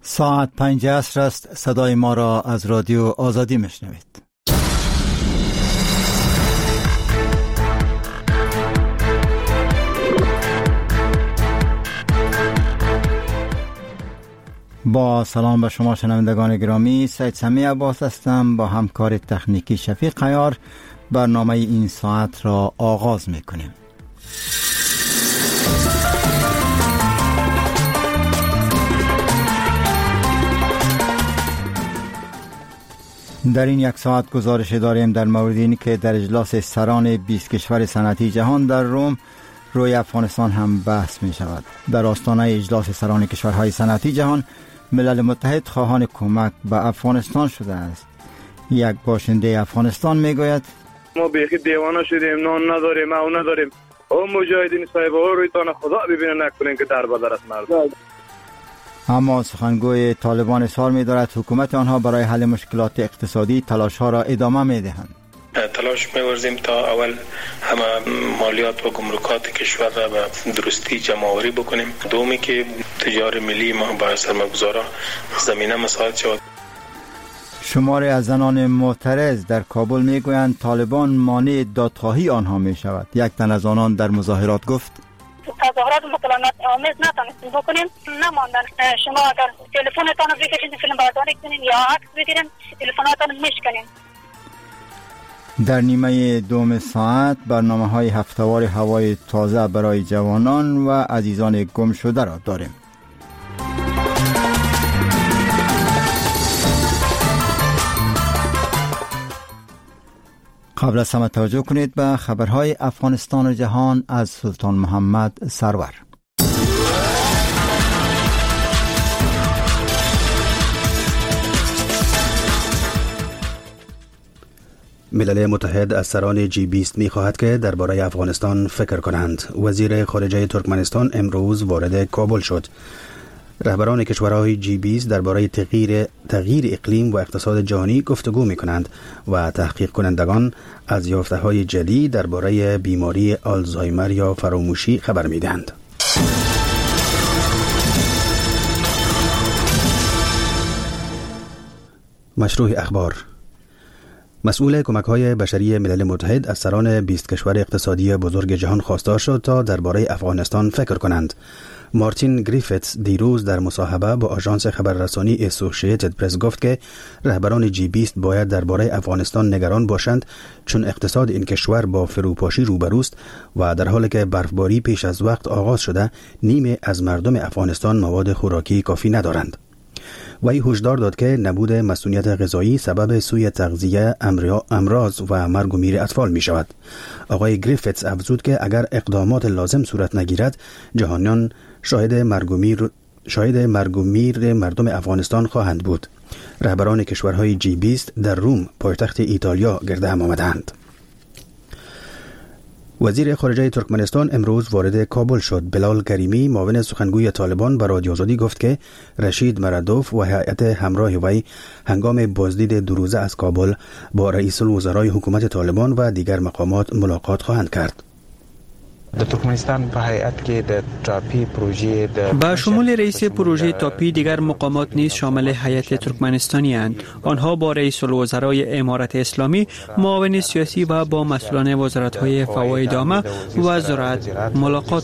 ساعت 5 عصر است. صدای ما را از رادیو آزادی میشنوید. با سلام به شما شنوندگان گرامی، سید سمی عباس هستم. با همکار تکنیکی شفیق عیار برنامه این ساعت را آغاز میکنیم. در این یک ساعت گزارش داریم در مورد این که در اجلاس سران 20 کشور صنعتی جهان در روم روی افغانستان هم بحث می شود. در آستانه اجلاس سران کشورهای صنعتی جهان، ملل متحد خواهان کمک به افغانستان شده است. یک باشنده افغانستان می گوید ما بیخی دیوانه شدیم، نان نداریم، او نداریم. او مجاهدین صاحب ها روی تان خدا ببینه نکنین که در بدر است مردم. اما سخنگوی طالبان اصرار می دارد حکومت آنها برای حل مشکلات اقتصادی تلاش ها را ادامه می دهند. تلاش می‌ورزیم تا اول همه مالیات و گمرکات کشور را به درستی جمع‌آوری بکنیم. دومی که تجار ملی ما با سرمایه‌گذارا زمینه مساعد شود. شماری از زنان معترض در کابل میگویند طالبان مانع دادخواهی آنها می شود. یک تن از آنان در مظاهرات گفت تظاهرات مطالعات آمیز نتونستیم بکنیم، نماندن. شما اگر تلفنتان رو بکشید فیلم برداری کنین یا عکس بگیرین، تلفناتان میشکنین. در نیمه دوم ساعت برنامه‌های هفته‌وار هوای تازه برای جوانان و عزیزان گم شده را داریم. قبل از همه توجه کنید به خبرهای افغانستان و جهان از سلطان محمد سرور. ملل متحد از سران G20 می خواهد که درباره افغانستان فکر کنند. وزیر خارجه ترکمنستان امروز وارد کابل شد. رهبران کشورهای G20 درباره تغییر اقلیم و اقتصاد جهانی گفتگو می کنند و تحقیق کنندگان از یافته‌های جدید درباره بیماری آلزایمر یا فراموشی خبر می دهند. مشروع اخبار. مسئول کمک‌های بشری ملل متحد از سران 20 کشور اقتصادی بزرگ جهان خواستار شد تا درباره افغانستان فکر کنند. مارتین گریفتس دیروز در مصاحبه با آژانس خبررسانی اسوسییتد پرس گفت که رهبران G20 باید درباره افغانستان نگران باشند، چون اقتصاد این کشور با فروپاشی روبروست و در حالی که برفباری پیش از وقت آغاز شده، نیمه از مردم افغانستان مواد خوراکی کافی ندارند. وی هشدار داد که نبود مسئولیت غذایی سبب سوء تغذیه، امراض و مرگ و میر اطفال می شود. آقای گریفتس افزود که اگر اقدامات لازم صورت نگیرد، جهانیان شاهد مرگ و میر مردم افغانستان خواهند بود. رهبران کشورهای G20 در روم پایتخت ایتالیا گرد هم آمدند. وزیر خارجه ترکمنستان امروز وارد کابل شد. بلال کریمی معاون سخنگوی طالبان به رادیو آزادی گفت که رشید مردوف و هیئت همراه وی هنگام بازدید دو روزه از کابل با رئیس الوزرای حکومت طالبان و دیگر مقامات ملاقات خواهند کرد. د ترکمنستان په هیئت کې د تاپی پروژه با شمول رئیس پروژه تاپی دیگر مقامات نیز شامل هیئت ترکمنستانی اند. آنها با رئیس الوزرای امارت اسلامی، معاون سیاسی و با مسئولان وزارت‌های فواید عامه و زراعت ملاقات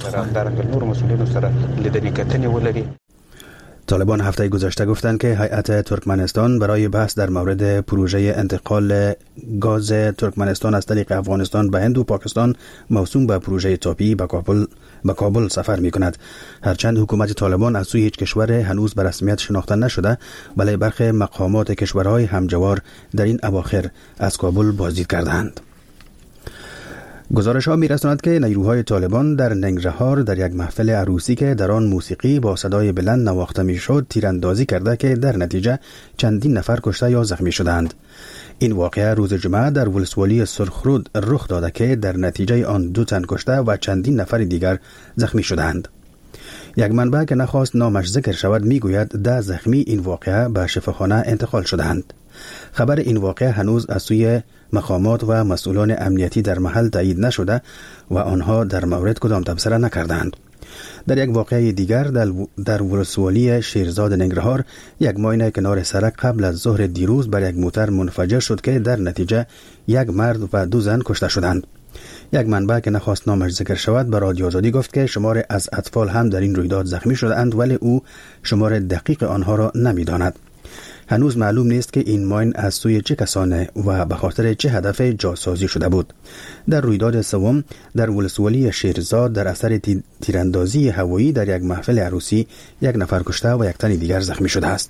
خواهند. طالبان هفته گذشته گفتند که هیئت ترکمنستان برای بحث در مورد پروژه انتقال گاز ترکمنستان از طریق افغانستان به هند و پاکستان موسوم به پروژه تاپی به کابل سفر می کند. هرچند حکومت طالبان از سوی هیچ کشور هنوز به رسمیت شناخته نشده، ولی برخی مقامات کشورهای همجوار در این اواخر از کابل بازدید کردند. گزارش ها می رساند که نیروهای طالبان در ننگرهار در یک محفل عروسی که در آن موسیقی با صدای بلند نواخته می شد تیراندازی کرده که در نتیجه چندین نفر کشته یا زخمی شدند. این واقعه روز جمعه در ولسوالی سرخرود رخ داده که در نتیجه آن 2 تن کشته و چندین نفر دیگر زخمی شدند. یک منبع که نخواست نامش ذکر شود می گوید 10 زخمی این واقعه به شفاخانه انتقال شدند. خبر این واقعه هنوز از سوی مقامات و مسئولان امنیتی در محل تایید نشده و آنها در مورد کدام تبصره نکردند. در یک واقعه دیگر در ولسوالی شیرزاد ننگرهار یک ماین کنار سرک قبل از ظهر دیروز بر یک موتر منفجر شد که در نتیجه یک مرد و 2 زن کشته شدند. یک منبع که نخواست نامش ذکر شود به رادیو آزادی گفت که شمار از اطفال هم در این رویداد زخمی شدند، ولی او شمار دقیق آنها را نمی‌داند. هنوز معلوم نیست که این ماین از سوی چه کسانه و به خاطر چه هدف جاسازی شده بود. در رویداد سوم در ولسوالی شیرزاد در اثر تیراندازی هوایی در یک محفل عروسی 1 نفر کشته و 1 تن دیگر زخمی شده است.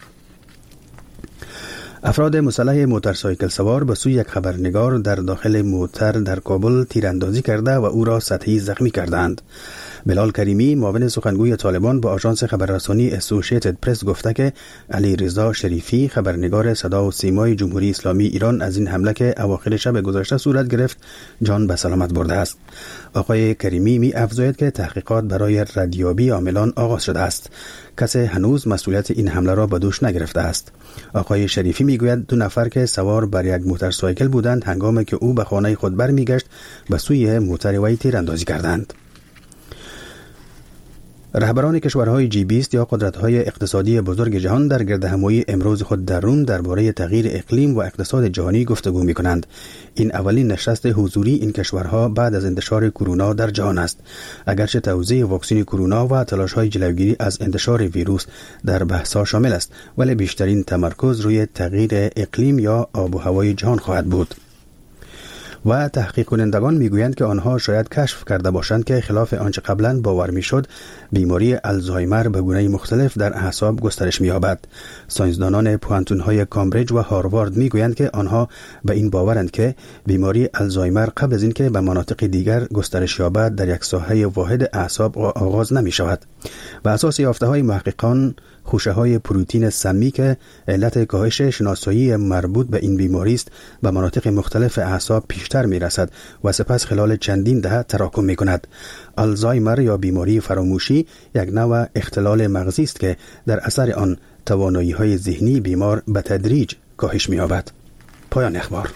افراد مسلح موتورسایکل سوار به سوی یک خبرنگار در داخل موتر در کابل تیراندازی کرده و او را سطحی زخمی کردند. بلال کریمی معاون سخنگوی طالبان با آژانس خبررسانی اسوسییتد پرس گفته که علی رضا شریفی خبرنگار صدا و سیمای جمهوری اسلامی ایران از این حمله که اواخر شب گذشته صورت گرفت جان به سلامت برده است. آقای کریمی می افزاید که تحقیقات برای ردیابی عاملان آغاز شده است. کسی هنوز مسئولیت این حمله را به دوش نگرفته است. آقای شریفی میگوید 2 نفر که سوار بر یک موتورسایکل بودند هنگامی که او به خانه خود برمیگشت به سوی موتر وی تیراندازی کردند. رهبران کشورهای G20 یا قدرت‌های اقتصادی بزرگ جهان در گردهمایی امروز خود در روم درباره تغییر اقلیم و اقتصاد جهانی گفتگو می‌کنند. این اولین نشست حضوری این کشورها بعد از انتشار کرونا در جهان است. اگرچه توزیع واکسن کرونا و تلاش‌های جلوگیری از انتشار ویروس در بحث‌ها شامل است، ولی بیشترین تمرکز روی تغییر اقلیم یا آب و هوای جهان خواهد بود. و تحقیق کنندگان میگویند که آنها شاید کشف کرده باشند که خلاف آنچه قبلا باور میشد بیماری آلزایمر به گونه مختلف در اعصاب گسترش می‌یابد. ساینسدانان پوانتون‌های کامبریج و هاروارد میگویند که آنها به این باورند که بیماری آلزایمر قبل از اینکه به مناطق دیگر گسترش یابد در یک ساحه واحد اعصاب آغاز نمی‌شود. بر اساس یافته‌های محققان خوشه‌های پروتئین سمی که علت کاهش شناسایی مربوط به این بیماری است به مناطق مختلف اعصاب پیشتر می‌رسد و سپس خلال چندین دهه تراکم می‌کند. آلزایمر یا بیماری فراموشی یک نوع اختلال مغزی است که در اثر آن توانایی‌های ذهنی بیمار به تدریج کاهش می‌یابد. پایان اخبار.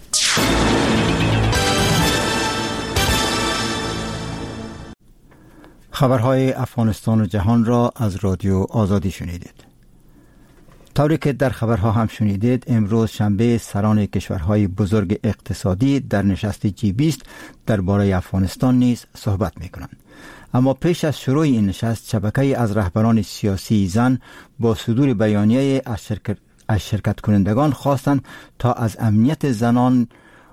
خبرهای افغانستان و جهان را از رادیو آزادی شنیدید. طوری که در خبرها هم شنیدید امروز شنبه سران کشورهای بزرگ اقتصادی در نشست G20 درباره افغانستان نیز صحبت می‌کنند. اما پیش از شروع این نشست شبکه‌ای از رهبران سیاسی زن با صدور بیانیه از شرکت کنندگان خواستند تا از امنیت زنان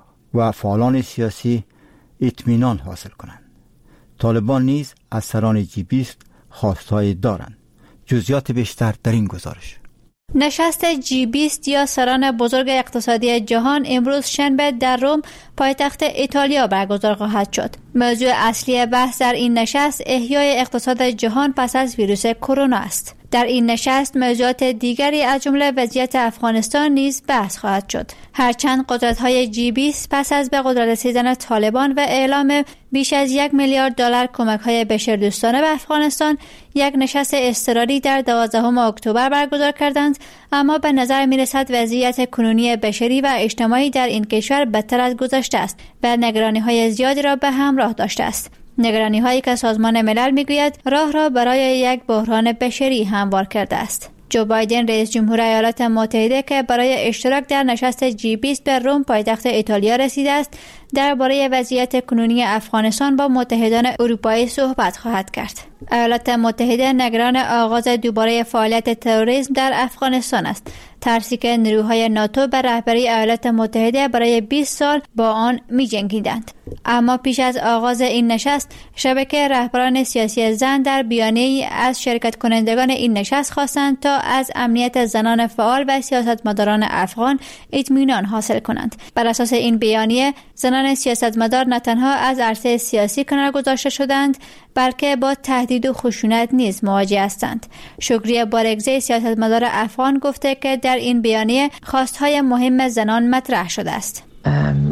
و فعالان سیاسی اطمینان حاصل کنند. طالبان نیز از سران G20 خواستهایی دارند. جزئیات بیشتر در این گزارش. نشست G20 یا سران بزرگ اقتصادی جهان امروز شنبه در روم پایتخت ایتالیا برگزار خواهد شد. موضوع اصلی بحث در این نشست احیای اقتصاد جهان پس از ویروس کرونا است. در این نشست موضوعات دیگری از جمله وضعیت افغانستان نیز بحث خواهد شد. هرچند قدرت‌های G20 پس از به قدرت رسیدن طالبان و اعلام بیش از $1 میلیارد کمک‌های بشردوستانه به افغانستان یک نشست اضطراری در 12 اکتبر برگزار کردند، اما به نظر می‌رسد وضعیت کنونی بشری و اجتماعی در این کشور بدتر از گذشته است و نگرانی‌های زیادی را به همراه داشته است. نگرانی‌هایی که سازمان ملل می‌گوید راه را برای یک بحران بشری هموار کرده است. جو بایدن رئیس جمهور ایالات متحده که برای اشتراک در نشست G20 به روم پایتخت ایتالیا رسیده است درباره وضعیت کنونی افغانستان با متحدان اروپایی صحبت خواهد کرد. ایالات متحده نگران آغاز دوباره فعالیت تروریسم در افغانستان است، ترسی که نیروهای ناتو بر رهبری ایالات متحده برای 20 سال با آن می‌جنگیدند. اما پیش از آغاز این نشست شبکه رهبران سیاسی زن در بیانیه‌ای از شرکت کنندگان این نشست خواستند تا از امنیت زنان فعال و سیاستمداران افغان اطمینان حاصل کنند. بر اساس این بیانیه زنان سیاستمدار نه تنها از عرصه سیاسی کنار گذاشته شدند بلکه با تهدید و خشونت نیز مواجه هستند. شکریه بارگزی سیاستمدار افغان گفته که در این بیانیه خواستهای مهم زنان مطرح شده است.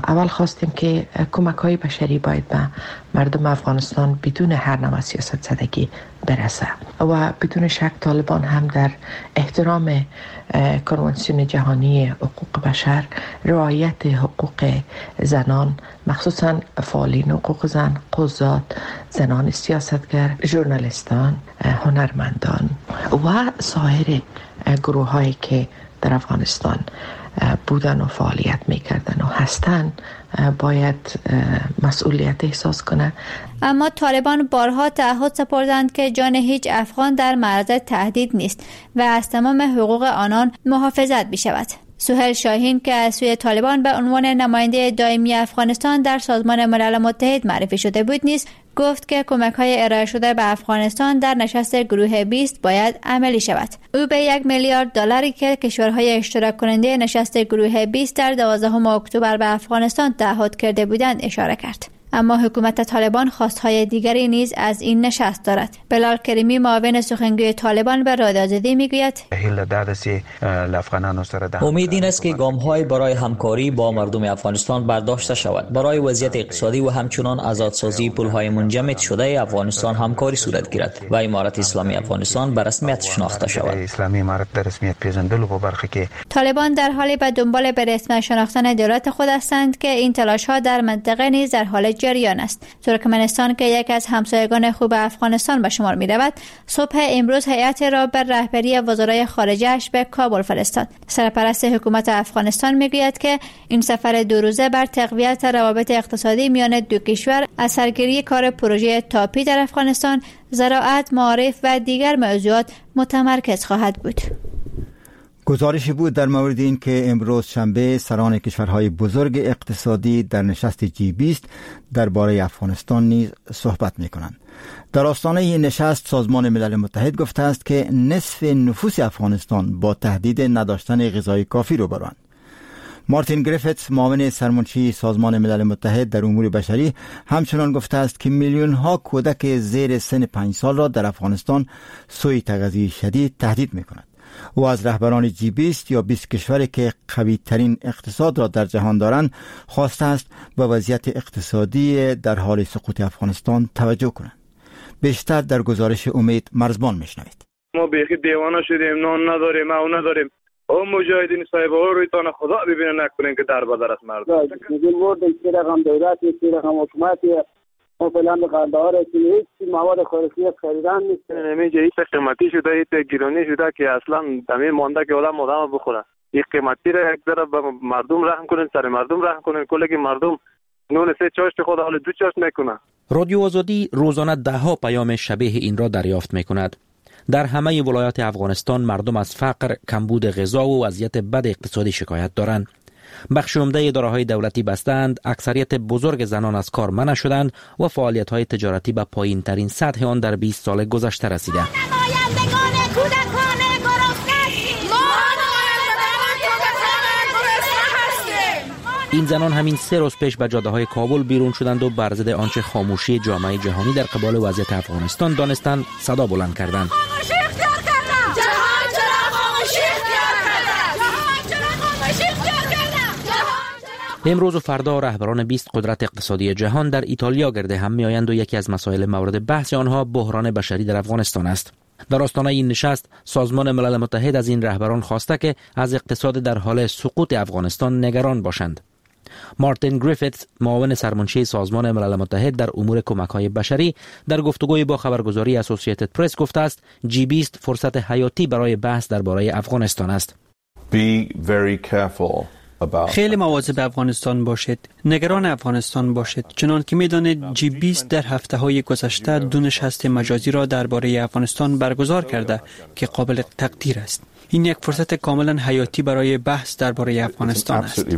اول خواستیم که کمک‌های بشری باید به مردم افغانستان بدون هر نوع سیاست زدگی برسه و بدون شک طالبان هم در احترام کنوانسیون جهانی حقوق بشر، رعایت حقوق زنان، مخصوصا فعالین حقوق زن، قضات، زنان سیاستگر، ژورنالیستان، هنرمندان و سایر گروه‌هایی که در افغانستان بودن و فعالیت میکردن و هستن باید مسئولیت احساس کنه. اما طالبان بارها تعهد سپردند که جان هیچ افغان در معرض تهدید نیست و از تمام حقوق آنان محافظت بشود. سهیل شاهین که از سوی طالبان به عنوان نماینده دائمی افغانستان در سازمان ملل متحد معرفی شده بود نیز گفت که کمک‌های ارائه شده به افغانستان در نشست گروه 20 باید عملی شود. او به 1 میلیارد دلاری که کشورهای اشتراک کننده نشست گروه 20 در 12 اکتبر به افغانستان تعهد کرده بودند اشاره کرد. اما حکومت طالبان خواستهای دیگری نیز از این نشست دارد. بلال کریمی معاون سخنگوی طالبان به رادیو آزادی میگوید امید این است که گام‌های برای همکاری با مردم افغانستان برداشته شود. برای وضعیت اقتصادی و همچنان آزادسازی پول‌های منجمد شده افغانستان همکاری صورت گیرد و امارت اسلامی افغانستان به رسمیت شناخته شود. طالبان در حالی به دنبال به رسمیت شناختن دولت خود هستند که این تلاش‌ها در منطقه نیز در حال جریان است. ترکمنستان که یکی از همسایگان خوب افغانستان به شمار می رود، صبح امروز هیئت را بر رهبری وزرای خارجه‌اش به کابل فرستاد. سرپرست حکومت افغانستان می گوید که این سفر 2 روزه بر تقویت روابط اقتصادی میان دو کشور، اثرگیری کار پروژه تاپی در افغانستان، زراعت، معارف و دیگر موضوعات متمرکز خواهد بود. گزارشی بود در مورد این که امروز شنبه سران کشورهای بزرگ اقتصادی در نشست G20 درباره افغانستان نیز صحبت می‌کنند. در آستانه این نشست سازمان ملل متحد گفته است که نصف نفوس افغانستان با تهدید نداشتن غذای کافی روبروند. مارتین گریفتس معاون سرمنشی سازمان ملل متحد در امور بشری همچنان گفته است که میلیون‌ها کودک زیر سن 5 سال را در افغانستان سوء تغذیه شدید تهدید می‌کند. او از رهبران G20 یا 20 کشوری که قوی ترین اقتصاد را در جهان دارند خواسته است به وضعیت اقتصادی در حال سقوط افغانستان توجه کنند. بیشتر در گزارش امید مرزبان میشنوید. ما بیخی دیوانه شدیم، نان نداریم، او نداریم. او مجاهدین صاحب ها روی تان خدا ببینه نکنین که در بدر است مردم. میگیم ورد که رقم دولت، که رقم حکومت ما فلان قندهار که هیچ مواد خوراکی خریدن نیست. نمیشه این قیمتی شده، این گرانی شده که اصلا دمی مونده که آدم بخوره. این قیمتی را یک ذره به مردم رحم کنین، سر مردم رحم کنین، کلی که مردم نون 3 چاشت خود حال 2 چاشت میکنه. رادیو آزادی روزانه 10 پیام شبیه این را دریافت میکند. در همه ولایات افغانستان مردم از فقر، کمبود غذا و وضعیت بد اقتصادی شکایت دارند. بخش عمده اداره‌های دولتی بستند، اکثریت بزرگ زنان از کار منع شدند و فعالیت‌های تجارتی به پایین‌ترین سطح آن در 20 سال گذشته رسیده. این زنان همین 3 روز پیش به جاده‌های کابل بیرون شدند و بر ضد آنچه خاموشی جامعه جهانی در قبال وضعیت افغانستان دانستند صدا بلند کردند. امروز و فردا رهبران 20 قدرت اقتصادی جهان در ایتالیا گرد هم می‌آیند و یکی از مسائل مورد بحث آنها بحران بشری در افغانستان است. در آستانه این نشست سازمان ملل متحد از این رهبران خواسته که از اقتصاد در حال سقوط افغانستان نگران باشند. مارتین گریفتس معاون سرمنشی سازمان ملل متحد در امور کمک‌های بشری در گفتگوی با خبرگزاری اسوسییتد پرس گفته است G20 فرصت حیاتی برای بحث درباره افغانستان است. خیلی مواظب افغانستان باشید، نگران افغانستان باشید، چنان که می‌دانید G20 در هفته‌های گذشته 2 نشست مجازی را درباره افغانستان برگزار کرده که قابل تقدیر است. این یک فرصت کاملا حیاتی برای بحث درباره افغانستان است.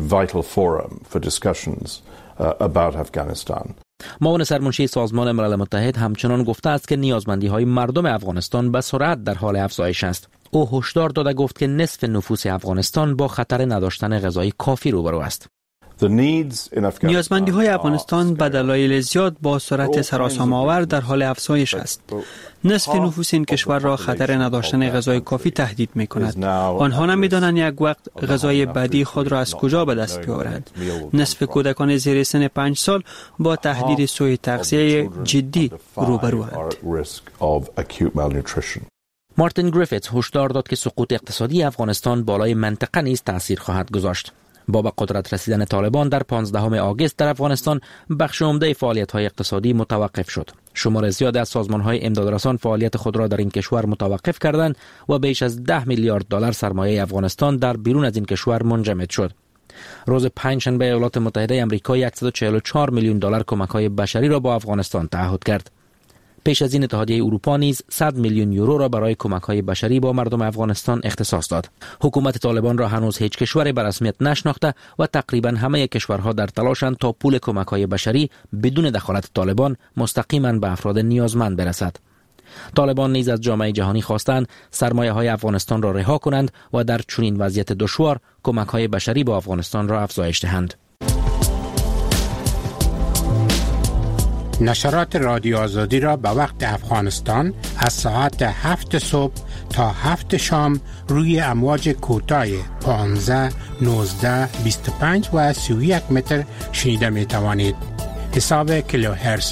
معاون سرمنشی سازمان ملل متحد همچنان گفته است که نیازمندی‌های مردم افغانستان به سرعت در حال افزایش است. او هشدار داده گفت که نصف نفوس افغانستان با خطر نداشتن غذای کافی روبرو است. نیازمندی های افغانستان به دلایل زیاد با سرعت سراسام‌آور در حال افزایش است. نصف نفوس این کشور را خطر نداشتن غذای کافی تهدید می کند. آنها نمی دانند یک وقت غذای بدی خود را از کجا به دست بیاورند. نصف کودکان زیر سن 5 سال با تهدید سوء تغذیه جدی روبروند. مارتین گریفیتس هشدار داد که سقوط اقتصادی افغانستان بالای منطقه نیز تأثیر خواهد گذاشت. با به قدرت رسیدن طالبان در 15 آگوست در افغانستان بخش عمده فعالیت‌های اقتصادی متوقف شد. شمار زیادی از سازمان‌های امدادرسان فعالیت خود را در این کشور متوقف کردند و بیش از 10 میلیارد دلار سرمایه افغانستان در بیرون از این کشور منجمد شد. روز پنجشنبه ایالات متحده آمریکا 144 میلیون دلار کمک‌های بشری را با افغانستان تعهد کرد. پیش از این اتحادیه اروپا نیز 100 میلیون یورو را برای کمک‌های بشری با مردم افغانستان اختصاص داد. حکومت طالبان را هنوز هیچ کشوری به رسمیت نشناخته و تقریبا همه کشورها در تلاشند تا پول کمک‌های بشری بدون دخالت طالبان مستقیما به افراد نیازمند برسد. طالبان نیز از جامعه جهانی خواستند سرمایه‌های افغانستان را رها کنند و در چنین وضعیت دشوار کمک‌های بشری با افغانستان را افزایش دهند. نشرات رادیو آزادی را به وقت افغانستان از ساعت 7 صبح تا 7 شام روی امواج کوتاه 15, 19, 25 و 31 متر شنیده می توانید. حساب کیلوهرتز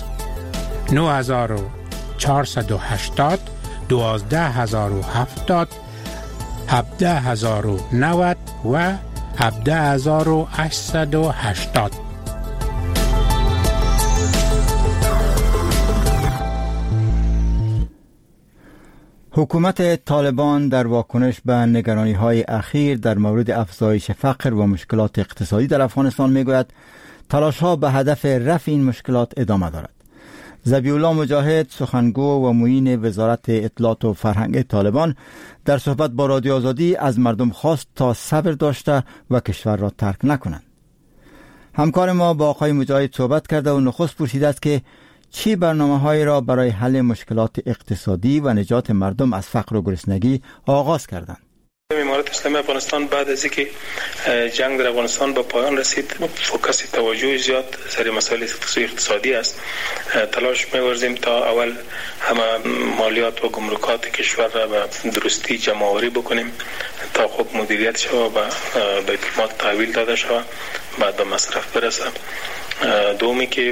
9480, 12070, 17090 و 17880. حکومت طالبان در واکنش به نگرانی‌های اخیر در مورد افزایش فقر و مشکلات اقتصادی در افغانستان می‌گوید تلاش‌ها به هدف رفع این مشکلات ادامه دارد. ذبیح‌الله مجاهد سخنگو و معین وزارت اطلاعات و فرهنگ طالبان در صحبت با رادیو آزادی از مردم خواست تا صبر داشته و کشور را ترک نکنند. همکار ما با آقای مجاهد صحبت کرده و نخست پرسیده است که چی برنامه‌هایی را برای حل مشکلات اقتصادی و نجات مردم از فقر و گرسنگی آغاز کردند. امارت اسلامی افغانستان بعد از اینکه جنگ در افغانستان به پایان رسید فوکس توجه زیاد سر مسائل اقتصادی است. تلاش می‌ورزیم تا اول همه مالیات و گمرکات کشور را به درستی جمع‌آوری بکنیم تا خوب مدیریت شود و بیت المال تحویل داده شود بعد به مصرف برسه. دومی که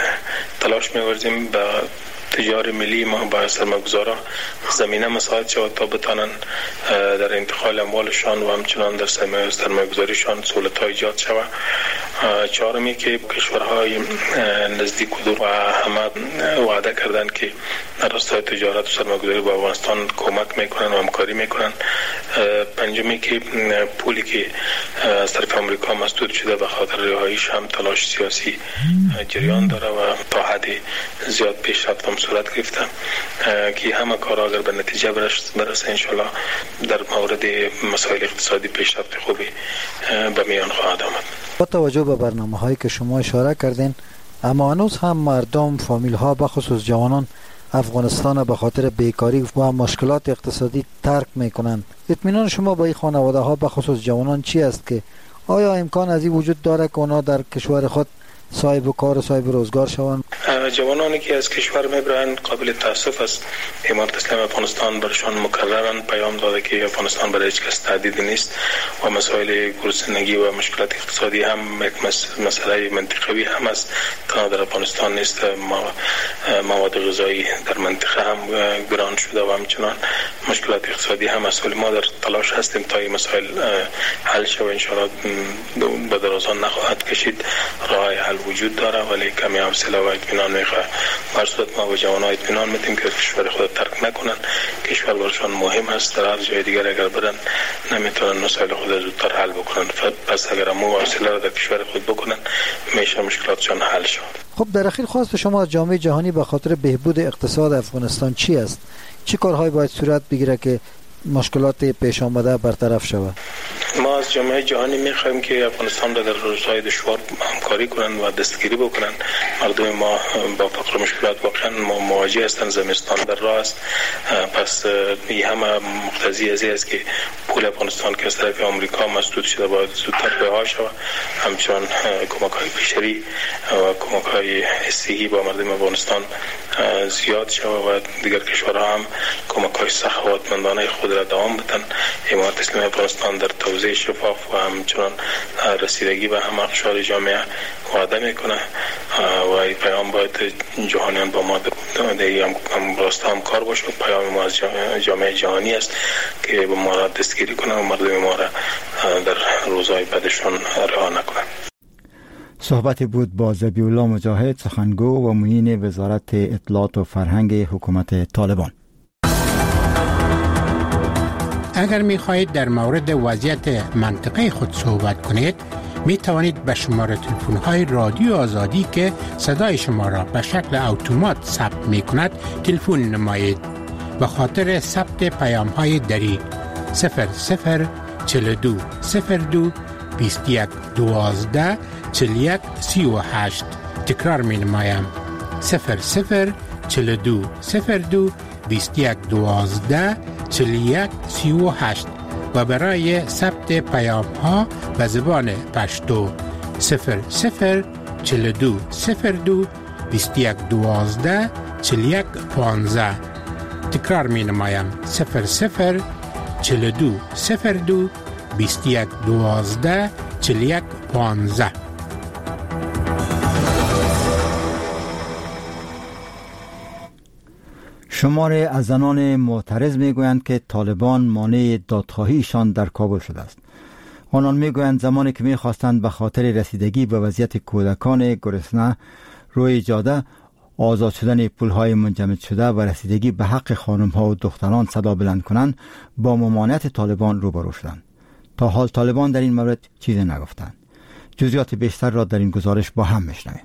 تلاش می‌ورزیم به تجار ملی ما با سرمایه‌گذاران زمینه مساعد شود تا بتانند در انتقال اموالشان و همچنان در سرمایه‌گذاریشان سهولت‌ها ایجاد شود. چهارمی که کشورهای نزدیک و دور و همه وعده کردند که در راستای تجارت و سرمایه‌گذاری با افغانستان کمک میکنند و همکاری میکنند. پنجمی که پولی که از طرف آمریکا مسدود شده به خاطر رهاییش هم تلاش سیاسی جریان داره و تا حد زیاد پیشرفت هم صورت گرفته که همه کارها اگر به نتیجه برسه انشالله در مورد مسائل اقتصادی پیشرفت خوبی به میان خواهد آمد. با توجه به برنامه‌هایی که شما اشاره کردین، اما هنوز هم مردم، فامیل‌ها به خصوص جوانان افغانستان به خاطر بیکاری و مشکلات اقتصادی ترک می‌کنند. اطمینان شما با این خانواده‌ها به خصوص جوانان چی است که آیا امکان از این وجود داره که اونا در کشور خود صاحب کار و صاحب روزگار شوند؟ جوانانی که از کشور میبرند قابل تاسف است. امارت اسلامی افغانستان برشان مکررن پیام داده که افغانستان برای هیچ کس تهدیدی نیست و مسائل گرسنگی و مشکلات اقتصادی هم یک مسئله منطقوی هم است. تنها در افغانستان نیست، مواد غذایی در منطقه هم گران شده و همچنان مشکلات اقتصادی هم است. ما در تلاش هستیم تا این مسائل حل شود. ان شاء الله به درازان نخواهد کشید. راه حل وجود داره ولی کمی حوصله و اطمینان میخواد. بر صورت ما به جوانان اطمینان میدیم که کشور خود ترک نکنن. کشور برشان مهم است. در هر جای دیگر اگر برن نمیتونن مسائل خود زودتر حل بکنن. پس اگر ما حوصله را در کشور خود بکنن میشه مشکلاتشان حل شود. خب در اخیر خواست شما از جامعه جهانی به خاطر بهبود اقتصاد افغانستان چی است؟ چه کارهایی باید صورت بگیره که مشکلات پیش آمده برطرف شود؟ ما از جامعه جهانی میخوایم که افغانستان را در روزهای دشوار همکاری کنند و دستگیری بکنند مردم ما با فقر مشکلات واقعا مواجه هستند. زمستان در راه است، پس این همه مقتضی از این است که پول افغانستان که از طرف آمریکا مسدود شده باید زودتر رها شود. همچنان کمک‌های بشری و کمک‌های صحی با مردم افغانستان زیاد شود و دیگر کشورها هم کمک‌های سخاوتمندانه خود را دوام بدن. امارت اسلامی افغانستان در توزیع شفاف و همچنان رسیدگی به همه اقشار جامعه وعده میکنه و این پیام باید جهانیان با ما در راستا همکار باشند. پیام ما از جامعه جهانی است که با ما را دستگیری کنند و مردم ما را در روزهای بعدشان رها نکنند. صحبت بود با ذبیح‌الله مجاهد، سخنگو و معین وزارت اطلاعات و فرهنگ حکومت طالبان. اگر می خواهید در مورد وضعیت منطقه خود صحبت کنید، می توانید به شماره تلفن های رادیو آزادی که صدای شما را به شکل اتومات ثبت می کند تلفن نمایید. به خاطر ثبت پیام های دری 0042 02 21 12 41 38 تکرار می نمایم 0042 02 21 12 41 38 و برای ثبت پیام ها به زبان پشتو 0042 02 21 12 41 15 تکرار می نمایم 0042 02 21 12 41 15. شماری از زنان معترض میگویند که طالبان مانع دادخواهیشان در کابل شده است. آنان میگویند زمانی که میخواستند به خاطر رسیدگی به وضعیت کودکان گرسنه روی جاده، آزاد شدن پولهای منجمد شده و رسیدگی به حق خانم‌ها و دختران صدا بلند کنند، با ممانعت طالبان روبرو شدند. تا حال طالبان در این مورد چیزی نگفتند. جزئیات بیشتر را در این گزارش با هم میشنویم.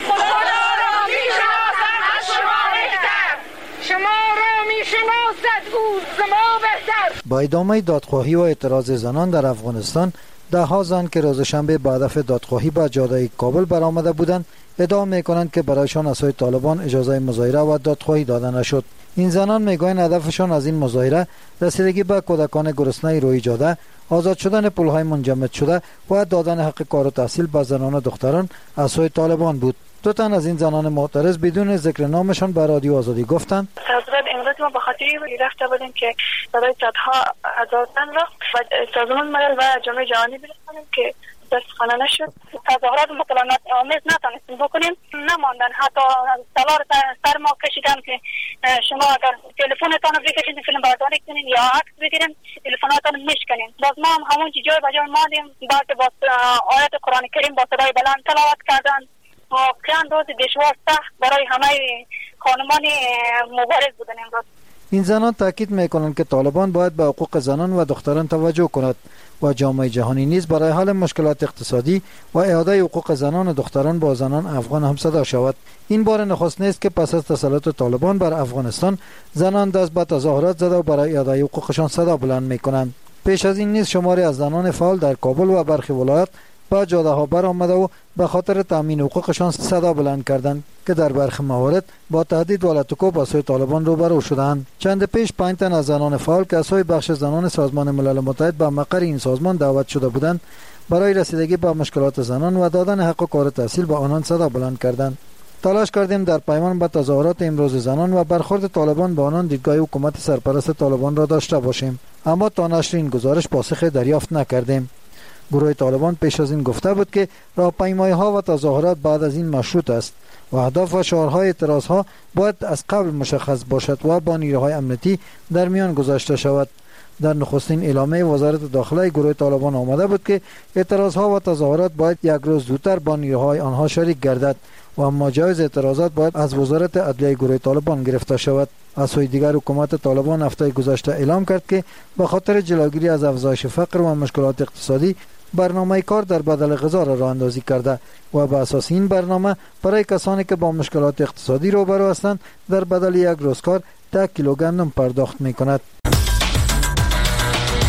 با ادامه دادخواهی و اعتراض زنان در افغانستان، ده ها زن که روز شنبه با هدف دادخواهی به جاده کابل برآمده بودند، ادعا میکنند که برایشان از سوی طالبان اجازه مظاهره و دادخواهی داده نشد. این زنان میگویند هدفشان از این مظاهره رسیدگی به کودکان گرسنه روی جاده، آزاد شدن پولهای منجمد شده و دادن حق کار و تحصیل به زنان و دختران از سوی طالبان بود. دو تن از این زنان معترض بدون ذکر نامشان به رادیو آزادی گفتند: امروز ما به خاطر رفته بودیم که برای صدها هزار زن را و سازمان ملل و جامعه جهانی برسانیم که دستخانه نشد. تظاهرات مطالعات آمیز نتونستیم بکنیم، نماندن. حتی سوار سر ما کشیدن که شما اگر تلفنتان رو بکشید فیلم برداری کنین یا عکس بگیرین تلفناتان میشکنین. باز ما هم همون جای به جای ماندیم. بعد با آیت قرآن کریم با صدای بلند تلاوت کردن. واقعا روز دشوار سخت برای همه خانمان مبارز بودن امروز. این زنان تاکید میکنند که طالبان باید به حقوق زنان و دختران توجه کند و جامعه جهانی نیز برای حل مشکلات اقتصادی و اعاده حقوق زنان و دختران با زنان افغان هم صدا شود. این بار نخست نیست که پس از تسلط طالبان بر افغانستان زنان دست به تظاهرات زده و برای اعاده حقوقشان صدا بلند میکنند. پیش از این نیز شماری از زنان فعال در کابل و برخی ولایات با جاده ها برآمده و به خاطر تامین حقوقشان صدا بلند کردند که در برخی موارد با تهدید و لطکوب از سوی طالبان روبرو شدند. چند پیش 5 تن از زنان فعال که از سوی بخش زنان سازمان ملل متحد به مقر این سازمان دعوت شده بودند، برای رسیدگی به مشکلات زنان و دادن حق و کار تحصیل به آنان صدا بلند کردند. تلاش کردیم در پیمان به تظاهرات امروز زنان و برخورد طالبان با آنان دیدگاه حکومت سرپرست طالبان را داشته باشیم، اما تا نشر این گزارش پاسخ دریافت نکردیم. گروه طالبان پیش از این گفته بود که راهپیمایی‌ها و تظاهرات بعد از این مشروط است و اهداف و شعارهای اعتراضها باید از قبل مشخص باشد و با نیروهای امنیتی در میان گذاشته شود. در نخستین اعلامیه وزارت داخله گروه طالبان آمده بود که اعتراضها و تظاهرات باید یک روز زودتر با نیروهای آنها شریک گردد و اما جایز اعتراضات باید از وزارت عدلیه گروه طالبان گرفته شود. از سوی دیگر حکومت طالبان هفته گذشته اعلام کرد که به خاطر جلوگیری از افزایش فقر و مشکلات اقتصادی برنامه کار در بدل غذا را راه اندازی کرده و به اساس این برنامه برای کسانی که با مشکلات اقتصادی روبرو هستند در بدل یک روز کار 10 کیلو گندم پرداخت می کند.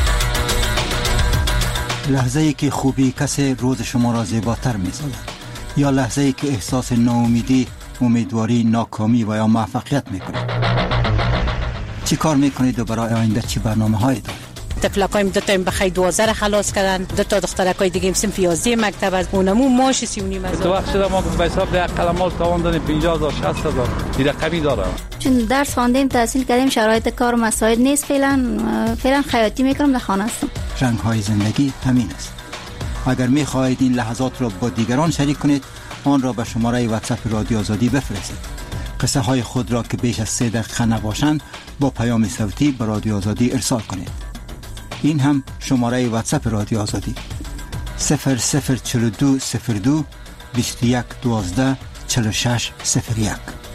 لحظه‌ای که خوبی کسی روز شما را زیباتر می سازد. یا لحظه ای که احساس ناامیدی، امیدواری، ناکامی و یا موفقیت میکنید؟ چی کار میکنید و برای آینده چی برنامه هایی دارید؟ طفلکایم 2 تا بخیر 12 خلاص کردن، 2 تا دخترکای دیگه صنف 11 مکتب از اونمو ماش 39 هزار. تو وقت شده ما به حساب ده قلمات تاوان دادیم 50000 60000 این رقمی داره. چون درس خواندیم تحصیل کردیم شرایط کار مساعد نیست، فعلا خیاطی میکنم در خانه هستم. رنگ های زندگی همین است. اگر میخواهید این لحظات را با دیگران شریک کنید آن را به شماره واتساپ رادیو آزادی بفرستید. قصه های خود را که بیش از 3 دقیقه نباشند با پیام صوتی به رادیو آزادی ارسال کنید. این هم شماره واتساپ رادیو آزادی 0042 02 21 12 46 01.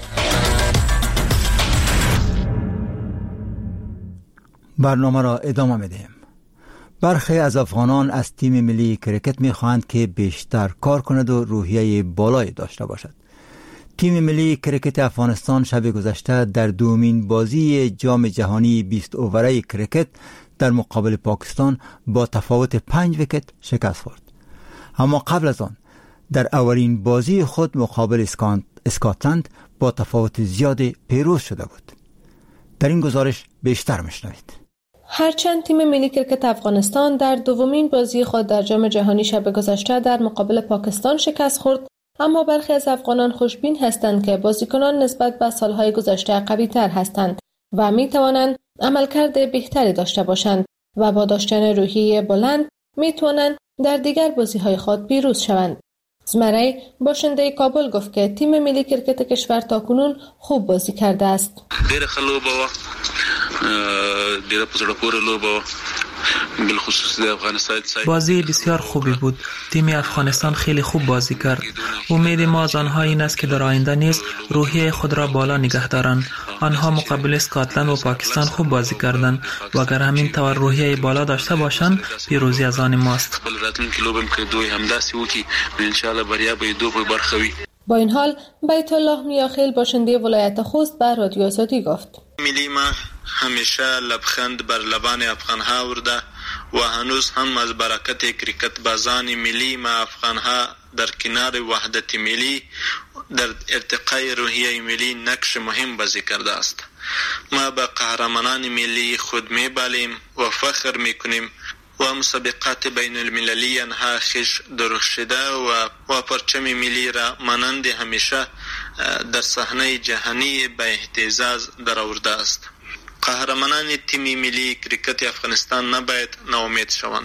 برنامه را ادامه میدیم. برخی از افغانان از تیم ملی کرکت میخواهند که بیشتر کار کند و روحیه بالایی داشته باشد. تیم ملی کرکت افغانستان شب گذشته در دومین بازی جام جهانی 20 اووره کرکت در مقابل پاکستان با تفاوت 5 ویکت شکست خورد. اما قبل از آن در اولین بازی خود مقابل اسکاتلند با تفاوت زیاد پیروز شده بود. در این گزارش بیشتر میشنوید. هرچند تیم ملی کرکت افغانستان در دومین بازی خود در جام جهانی شب گذشته در مقابل پاکستان شکست خورد، اما برخی از افغانان خوشبین هستند که بازیکنان نسبت به سالهای گذشته قوی‌تر هستند و می توانند عملکرد بهتری داشته باشند و با داشتن روحیه بلند می توانند در دیگر بازی‌های خود پیروز شوند. زمرای باشنده کابل گفت که تیم ملی کرکت کشور تاکنون خوب بازی کرده است. ډېر ښه لوبه وه، ډېره په زړه پورې لوبه وه. بازی بسیار خوبی بود. تیم افغانستان خیلی خوب بازی کرد. امید ما از آنها این است که در آینده نیز روحیه خود را بالا نگه دارند. آنها مقابل اسکاتلند و پاکستان خوب بازی کردند و اگر همین طور روحیه بالا داشته باشند پیروزی از آن ماست. با این حال بیت الله میاخیل باشنده ولایت خوست به رادیو آزادی گفت: ملی ما همیشه لبخند بر لبان افغانها ورده و هنوز هم از برکت کرکت بازان ملی ما افغانها در کنار وحدت ملی در ارتقای روحیه ملی نقش مهم بازی کرده است. ما به قهرمانان ملی خود میبالیم و فخر میکنیم و مسابقات بین المللی انها خیش درخشیده و پرچم ملی را مانند همیشه در صحنه جهانی به اهتزاز درآورده است. قهرمانان تیم ملی کرکت افغانستان نباید ناامید شوند.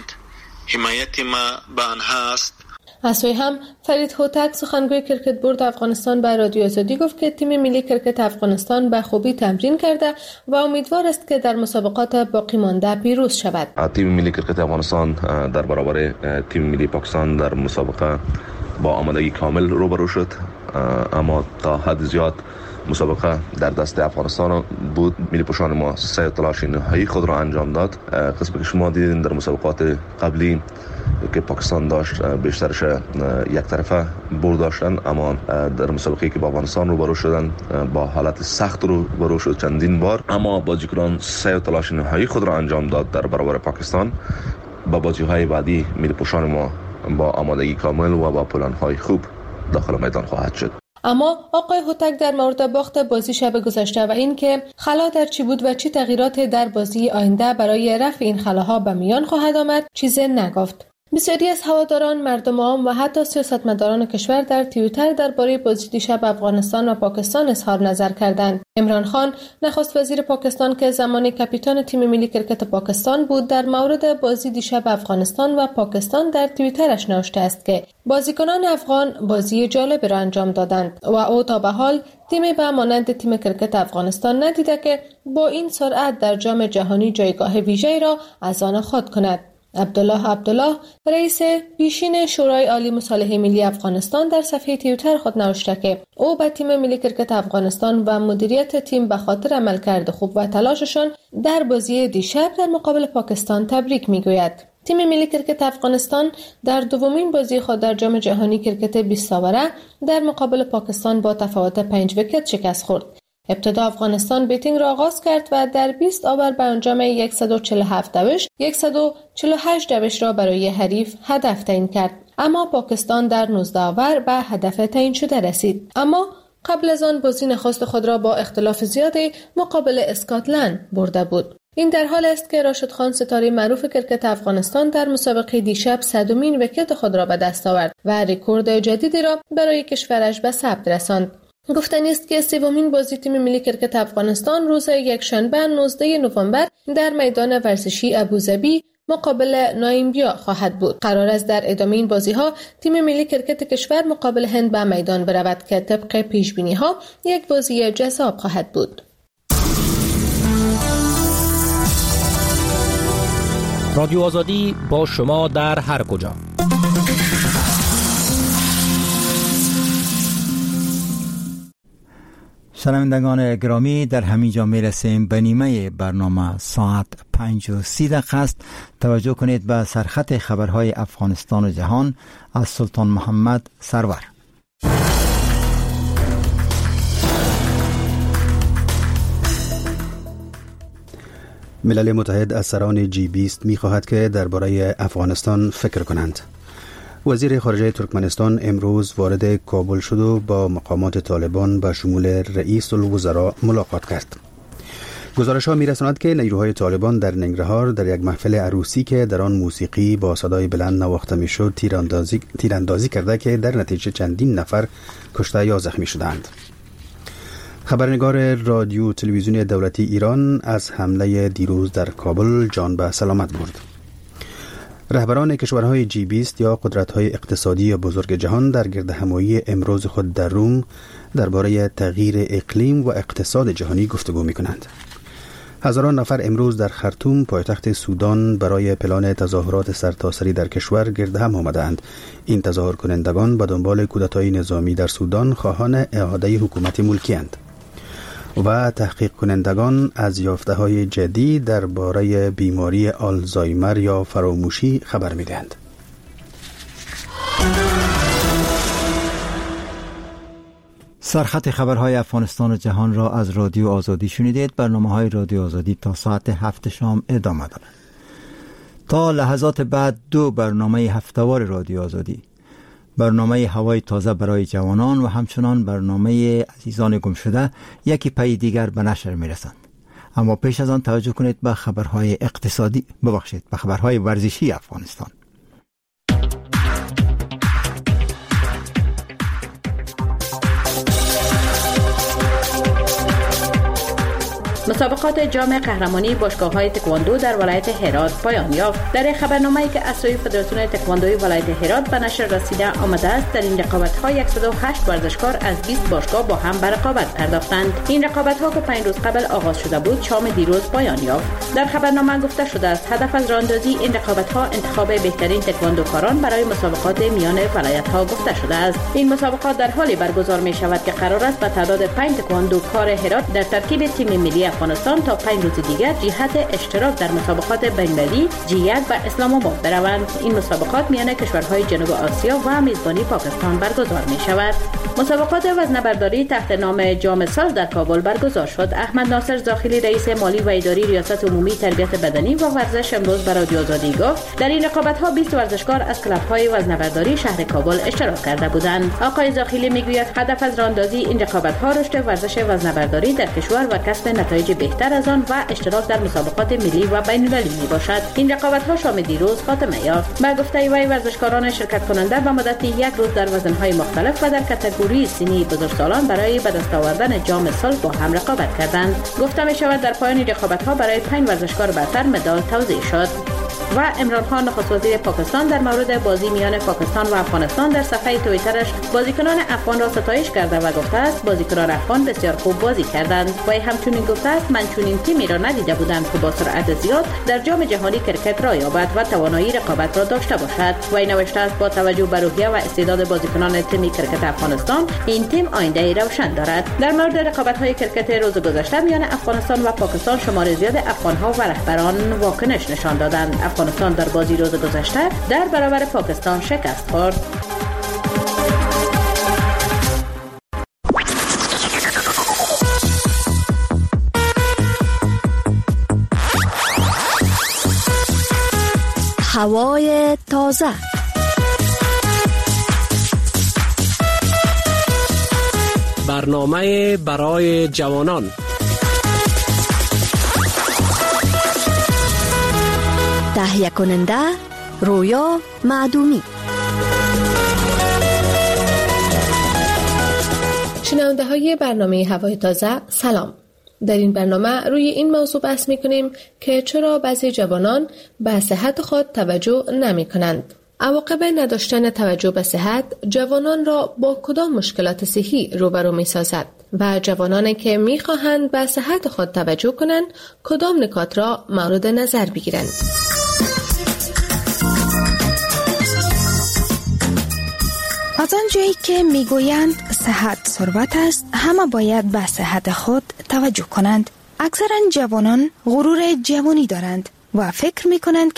حمایت ما به آنها است. از سوی هم فرید هوتک سخنگوی کرکت بورد افغانستان به رادیو آزادی گفت که تیم ملی کرکت افغانستان به خوبی تمرین کرده و امیدوار است که در مسابقات باقی مانده پیروز شود. تیم ملی کرکت افغانستان در برابر تیم ملی پاکستان در مسابقه با آمادگی کامل روبرو شد، اما تا حد زیاد مسابقه در دست افغانستان بود. ملی پوشان ما سعی تلاش نهایی خود را انجام داد. قسمی که شما دیدین در مسابقات قبلی که پاکستان داشت بیشترش یک طرفه برد داشتن، اما در مسابقه که با افغانستان روبرو شدن با حالت سخت روبرو شد چندین بار، اما بازیکنان سعی تلاش نهایی خود را انجام داد در برابر پاکستان. با بازی‌های بعدی ملی پوشان ما با آمادگی کامل و با پلن‌های خوب داخل میدان خواهد شد. اما آقای هوتک در مورد باخت بازی شب گذشته و این که خلا در چی بود و چه تغییرات در بازی آینده برای رفع این خلاها به میان خواهد آمد چیزی نگفت. بسیاری از هواداران، مردم عام و حتی سیاستمداران کشور در توییتر درباره بازی دیشب افغانستان و پاکستان اظهار نظر کردند. عمران خان، نخست وزیر پاکستان که زمانی کاپیتان تیم ملی کرکت پاکستان بود، در مورد بازی دیشب افغانستان و پاکستان در توییترش نوشته است که بازیکنان افغان بازی جالبی را انجام دادند و او تا به حال تیمی به مانند تیم کرکت افغانستان ندیده که با این سرعت در جام جهانی جایگاه ویژه‌ای را از آن خود کند. عبدالله رئیس پیشین شورای عالی مصالحه ملی افغانستان در صفحه توییتر خود نوشته که او به تیم ملی کرکت افغانستان و مدیریت تیم به خاطر عملکرد خوب و تلاششان در بازی دیشب در مقابل پاکستان تبریک میگوید. تیم ملی کرکت افغانستان در دومین بازی خود در جام جهانی کرکت 20 اوره در مقابل پاکستان با تفاوت 5 ویکت شکست خورد. ابتدا افغانستان بیتینگ را آغاز کرد و در 20 آور به انجام 147 دوش 148 دوش را برای حریف هدف تعیین کرد، اما پاکستان در 19 آور به هدف تعیین شده رسید. اما قبل از آن بازی نخست خود را با اختلاف زیادی مقابل اسکاتلند برده بود. این در حال است که راشد خان ستاره معروف کرکت افغانستان در مسابقه دیشب 100مین ویکت خود را به دست آورد و رکورد جدیدی را برای کشورش به ثبت رساند. گفتنی است که سومین بازی تیم ملی کرکت افغانستان روز یکشنبه 19 نوامبر در میدان ورزشی ابوظبی مقابل نایمبیا خواهد بود. قرار است در ادامه این بازی‌ها تیم ملی کرکت کشور مقابل هند به میدان برود که طبق پیش‌بینی‌ها یک بازی جذاب خواهد بود. رادیو آزادی با شما در هر کجا. شنوندگان گرامی، در همین جا میرسیم به نیمه برنامه. ساعت 5:30 است. توجه کنید به سرخط خبرهای افغانستان و جهان از سلطان محمد سرور. ملل متحد از سران G20 می‌خواهد که درباره افغانستان فکر کنند. وزیر خارجه ترکمنستان امروز وارد کابل شد و با مقامات طالبان به شمول رئیس الوزراء ملاقات کرد. گزارش‌ها می‌رساند که نیروهای طالبان در ننگرهار در یک محفل عروسی که در آن موسیقی با صدای بلند نواخته می‌شد تیراندازی کرده که در نتیجه چندین نفر کشته یا زخمی شدند. خبرنگار رادیو تلویزیون دولتی ایران از حمله دیروز در کابل جان به سلامت برد. رهبران کشورهای G20 یا قدرت‌های اقتصادی بزرگ جهان در گردهمایی امروز خود در روم درباره تغییر اقلیم و اقتصاد جهانی گفتگو می‌کنند. هزاران نفر امروز در خرطوم پایتخت سودان برای پلان تظاهرات سرتاسری در کشور گرد هم آمدند. این تظاهر کنندگان به دنبال کودتای نظامی در سودان خواهان اعاده حکومت ملکی اند و تحقیق کنندگان از یافته‌های جدید درباره بیماری آلزایمر یا فراموشی خبر می‌دهند. سرخط خبرهای افغانستان و جهان را از رادیو آزادی شنیدید. برنامه‌های رادیو آزادی تا ساعت 7 شام ادامه دارد. تا لحظات بعد دو برنامه هفته‌وار رادیو آزادی، برنامه هوای تازه برای جوانان و همچنان برنامه عزیزان گم شده یکی پی دیگر به نشر می‌رسند. اما پیش از آن توجه کنید به خبرهای به خبرهای ورزشی افغانستان. مسابقات جام قهرمانی باشگاه‌های تکواندو در ولایت هرات پایان یافت. در خبرنامه‌ای که از سوی فدراسیون تکواندوی ولایت هرات به نشر رسیده آمده است، در این رقابت‌ها 108 ورزشکار از 20 باشگاه با هم به رقابت پرداختند. این رقابت‌ها که 5 روز قبل آغاز شده بود، شام دیروز پایان یافت. در خبرنامه گفته شده است هدف از راه‌اندازی این رقابت‌ها انتخاب بهترین تکواندوکاران برای مسابقات میان ولایت‌ها گفته شده است. این مسابقات در حالی برگزار می‌شود که قرار است به تعداد 5 تکواندوکار هرات در ترکیب تیم ملی افغانستان تا 5 روز دیگر جهت اشتراک در مسابقات بین‌المللی G1 و اسلام آباد بروند. این مسابقات میان کشورهای جنوب آسیا و میزبانی پاکستان برگزار می شود. مسابقات وزنه‌برداری تحت نام جام سال در کابل برگزار شد. احمد ناصر زاخیلی رئیس مالی و اداری ریاست عمومی تربیت بدنی و ورزش امروز به رادیو آزادی گفت در این رقابت‌ها 20 ورزشکار از کلب‌های وزنه‌برداری شهر کابل اشتراک کرده بودند. آقای زاخیلی میگوید هدف از راه‌اندازی این رقابت‌ها رشد ورزش وزنه‌برداری در کشور و کسب نتایج بهتر از آن و اشتراک در مسابقات ملی و بین‌المللی میباشد. این رقابت‌ها شام دیروز خاتمه یافت. با گفته وی ورزشکاران شرکت کننده به مدت یک روز در وزن‌های مختلف و در کاتگوری سنی بزرگسالان برای به دست آوردن جام سال با هم رقابت کردند. گفته می‌شود در پایان رقابت‌ها برای 5 ورزشکار برتر مدال توزیع شد. و عمران خان نخست وزیر پاکستان در مورد بازی میان پاکستان و افغانستان در صفحه توییترش بازیکنان افغان را ستایش کرده و گفته است بازیکنان افغان بسیار خوب بازی کردند. و همچنین گفته است من چنین تیمی را ندیده بودم که با سرعت زیاد در جام جهانی کرکت را یابد و توانایی رقابت را داشته باشد. و نوشته است با توجه به روحیه و استعداد بازیکنان تیم کرکت افغانستان این تیم آینده روشن دارد. در مورد رقابت‌های کرکت روز گذشته میان افغانستان و پاکستان شمار زیاد افغان‌ها و رهبران واکنش نشان دادند. افغانستان در بازی روز گذشته در برابر پاکستان شکست خورد. هوای تازه. برنامه برای جوانان. تهیه کننده رویا معدومی. شنونده های برنامه هوای تازه سلام. در این برنامه روی این موضوع بحث می کنیم که چرا بعضی جوانان به صحت خود توجه نمی کنند. عواقب نداشتن توجه به صحت جوانان را با کدام مشکلات صحی روبرو می سازد و جوانانی که می خواهند به صحت خود توجه کنند کدام نکات را مورد نظر بگیرند. از آنجایی که میگویند صحت ثروت است، همه باید به صحت خود توجه کنند. اکثرا جوانان غرور جوانی دارند و فکر میکنند